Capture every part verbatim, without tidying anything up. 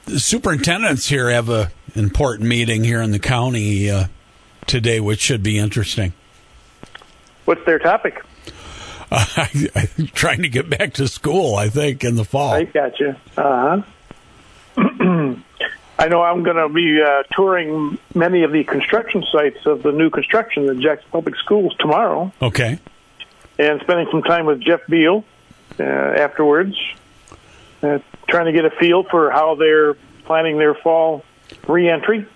the superintendents here have a important meeting here in the county uh, today, which should be interesting. What's their topic? Uh, I, I'm trying to get back to school, I think, in the fall. I got you. Uh-huh. I know I'm going to be uh, touring many of the construction sites of the new construction at Jackson Public Schools tomorrow. Okay. And spending some time with Jeff Beal uh, afterwards, uh, trying to get a feel for how they're planning their fall reentry.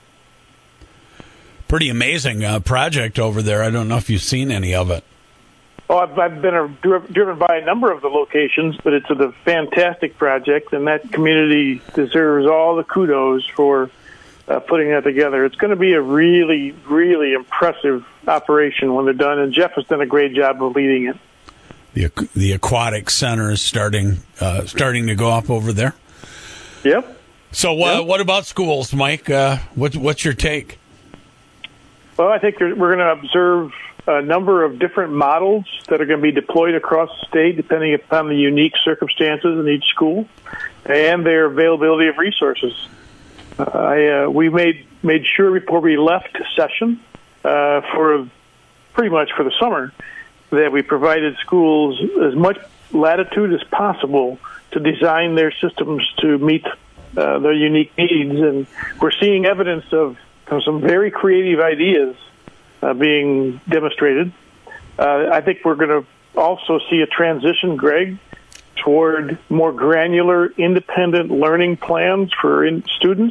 Pretty amazing uh, project over there. I don't know if you've seen any of it. Oh, I've, I've been a, driven by a number of the locations, but it's a fantastic project, and that community deserves all the kudos for uh, putting that together. It's going to be a really, really impressive operation when they're done, and Jeff has done a great job of leading it. The the aquatic center is starting uh, starting to go up over there. Yep. So, uh, yep. What about schools, Mike? Uh, what, what's your take? Well, I think we're going to observe a number of different models that are going to be deployed across the state, depending upon the unique circumstances in each school and their availability of resources. Uh, I, uh, we made made sure before we left session uh, for pretty much for the summer that we provided schools as much latitude as possible to design their systems to meet uh, their unique needs, and we're seeing evidence of, of some very creative ideas Uh, being demonstrated. Uh, I think we're going to also see a transition, Greg, toward more granular, independent learning plans for in- students.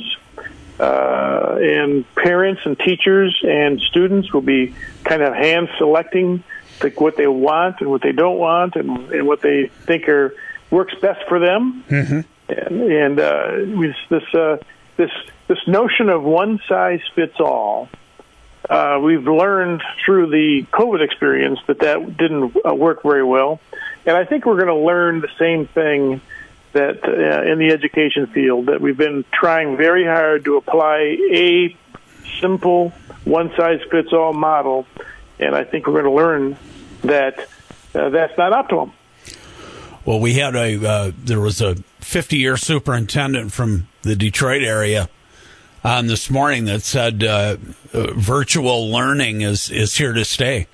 Uh, and parents and teachers and students will be kind of hand-selecting like what they want and what they don't want and, and what they think are works best for them. Mm-hmm. And, and uh, we, this, uh, this, this notion of one size fits all, Uh, we've learned through the COVID experience that that didn't uh, work very well. And I think we're going to learn the same thing that uh, in the education field, that we've been trying very hard to apply a simple one-size-fits-all model. And I think we're going to learn that uh, that's not optimum. Well, we had a, uh, there was a fifty-year superintendent from the Detroit area on this morning that said uh, uh, virtual learning is, is here to stay.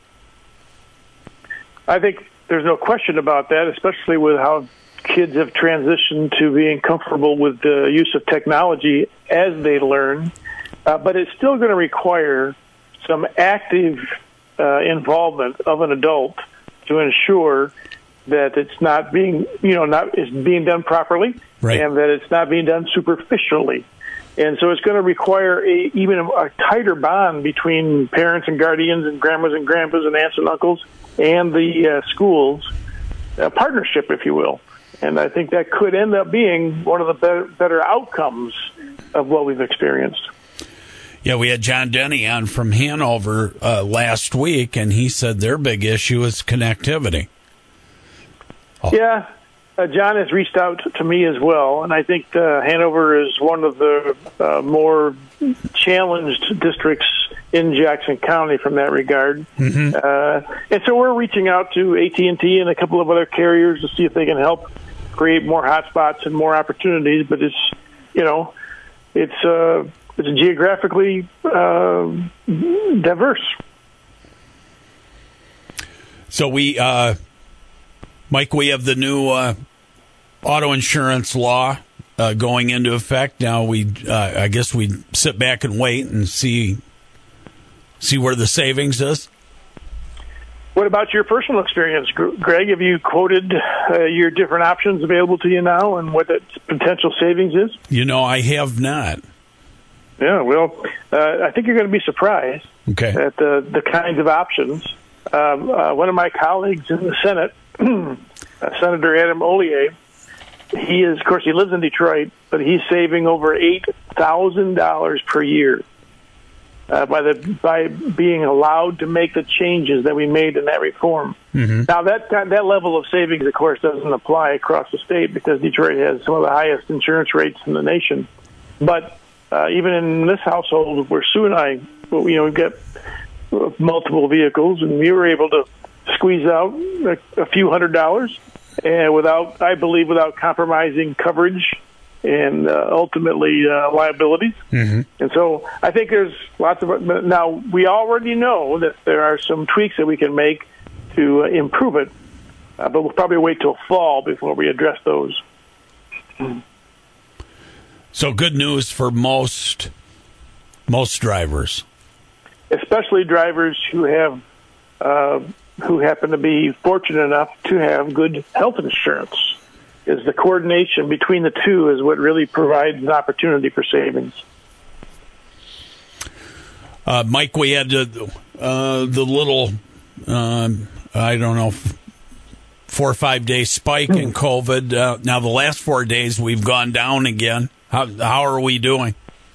I think there's no question about that, especially with how kids have transitioned to being comfortable with the use of technology as they learn. Uh, but it's still going to require some active uh, involvement of an adult to ensure that it's not being, you know, not is being done properly, right, and that it's not being done superficially. And so it's going to require a, even a, a tighter bond between parents and guardians and grandmas and grandpas and aunts and uncles and the uh, schools, a partnership, if you will. And I think that could end up being one of the better, better outcomes of what we've experienced. Yeah, we had John Denny on from Hanover uh, last week, and he said their big issue is connectivity. Oh. Yeah. Uh, John has reached out to me as well, and I think uh, Hanover is one of the uh, more challenged districts in Jackson County from that regard. Mm-hmm. Uh, and so we're reaching out to A T and T and a couple of other carriers to see if they can help create more hotspots and more opportunities. But it's, you know, it's uh, it's geographically uh, diverse. So we, uh, Mike, we have the new uh, auto insurance law uh, going into effect. Now we, uh, I guess we sit back and wait and see see where the savings is. What about your personal experience, Greg? Have you quoted uh, your different options available to you now and what that potential savings is? You know, I have not. Yeah, well, uh, I think you're going to be surprised okay. at the, the kinds of options. Um, uh, one of my colleagues in the Senate, uh, Senator Adam Ollier, he is, of course, he lives in Detroit, but he's saving over eight thousand dollars per year uh, by the by being allowed to make the changes that we made in that reform. Mm-hmm. Now, that, that that level of savings, of course, doesn't apply across the state because Detroit has some of the highest insurance rates in the nation. But uh, even in this household, where Sue and I, you know, we've got multiple vehicles, and we were able to squeeze out a, a few hundred dollars, and without, I believe, without compromising coverage and uh, ultimately uh, liabilities. Mm-hmm. And so I think there's lots of, now we already know that there are some tweaks that we can make to uh, improve it, uh, but we'll probably wait till fall before we address those. So good news for most most drivers, especially drivers who have uh, who happen to be fortunate enough to have good health insurance. Is the coordination between the two is what really provides an opportunity for savings. Uh, Mike, we had the, uh, the little, uh, I don't know, four or five day spike in COVID. Uh, now the last four days we've gone down again. How how are we doing?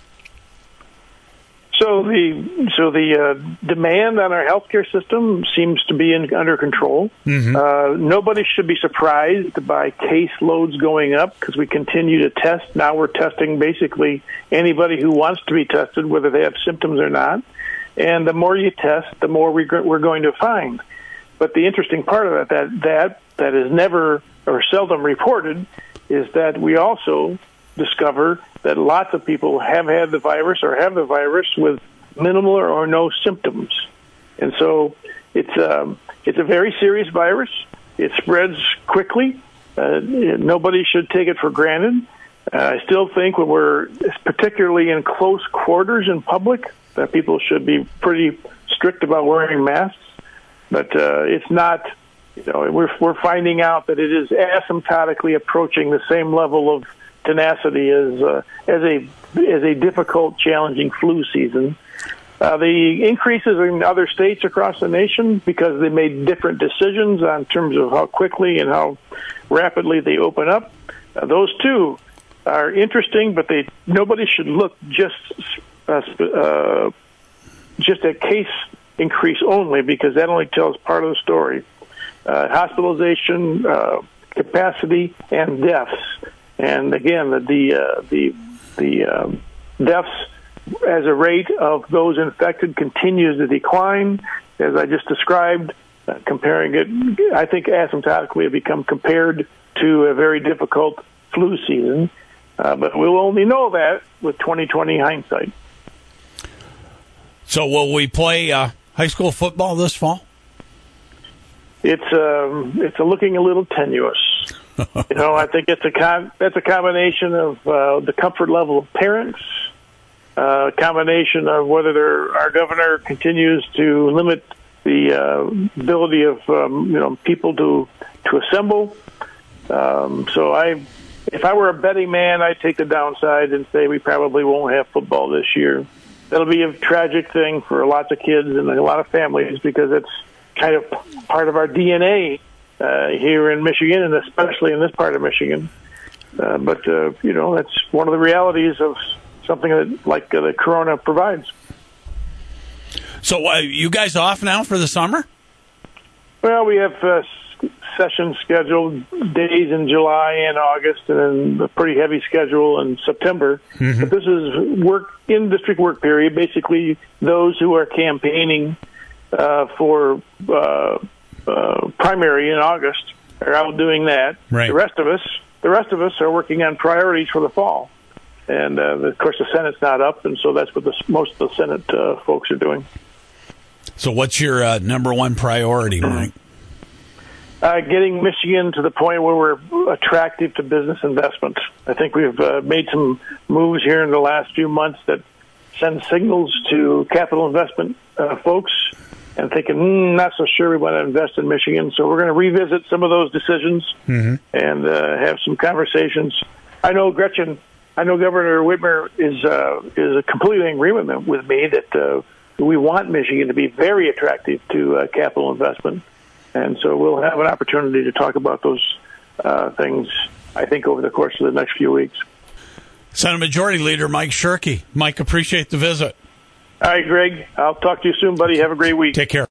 So the so the uh, demand on our healthcare system seems to be in, under control. Mm-hmm. Uh, nobody should be surprised by case loads going up because we continue to test. Now we're testing basically anybody who wants to be tested, whether they have symptoms or not. And the more you test, the more we, we're going to find. But the interesting part of it that that that is never or seldom reported is that we also discover that lots of people have had the virus or have the virus with minimal or, or no symptoms. And so it's um, it's a very serious virus. It spreads quickly. Uh, nobody should take it for granted. Uh, I still think when we're particularly in close quarters in public that people should be pretty strict about wearing masks. But uh, it's not, you know, we're we're finding out that it is asymptotically approaching the same level of tenacity as uh, as a as a difficult, challenging flu season. Uh, the increases in other states across the nation because they made different decisions on terms of how quickly and how rapidly they open up. Uh, those two are interesting, but they nobody should look just uh, uh, just at case increase only because that only tells part of the story. Uh, hospitalization, uh, capacity, and deaths. And again, the the uh, the, the um, deaths as a rate of those infected continues to decline, as I just described. Uh, comparing it, I think asymptotically have become compared to a very difficult flu season, uh, but we'll only know that with twenty twenty hindsight. So, will we play uh, high school football this fall? It's um, it's a looking a little tenuous. You know, I think it's a con- that's a combination of uh, the comfort level of parents, a uh, combination of whether our governor continues to limit the uh, ability of um, you know people to to assemble. Um, so I, if I were a betting man, I'd take the downside and say we probably won't have football this year. That'll be a tragic thing for lots of kids and a lot of families because it's kind of part of our D N A. Uh, here in Michigan, and especially in this part of Michigan. Uh, but, uh, you know, that's one of the realities of something that, like uh, the corona provides. So uh, you guys off now for the summer? Well, we have uh, sessions scheduled days in July and August, and then a pretty heavy schedule in September. Mm-hmm. But this is work in district work period, basically those who are campaigning uh, for uh Uh, primary in August are out doing that. Right. The rest of us, the rest of us are working on priorities for the fall, and uh, of course the Senate's not up, and so that's what the, most of the Senate uh, folks are doing. So, what's your uh, number one priority, Mike? Uh, getting Michigan to the point where we're attractive to business investment. I think we've uh, made some moves here in the last few months that send signals to capital investment uh, folks. And thinking, mm, not so sure we want to invest in Michigan. So we're going to revisit some of those decisions mm-hmm. and uh, have some conversations. I know Gretchen, I know Governor Whitmer is uh, is completely in agreement with me that uh, we want Michigan to be very attractive to uh, capital investment. And so we'll have an opportunity to talk about those uh, things, I think, over the course of the next few weeks. Senate Majority Leader Mike Shirkey. Mike, appreciate the visit. All right, Greg. I'll talk to you soon, buddy. Have a great week. Take care.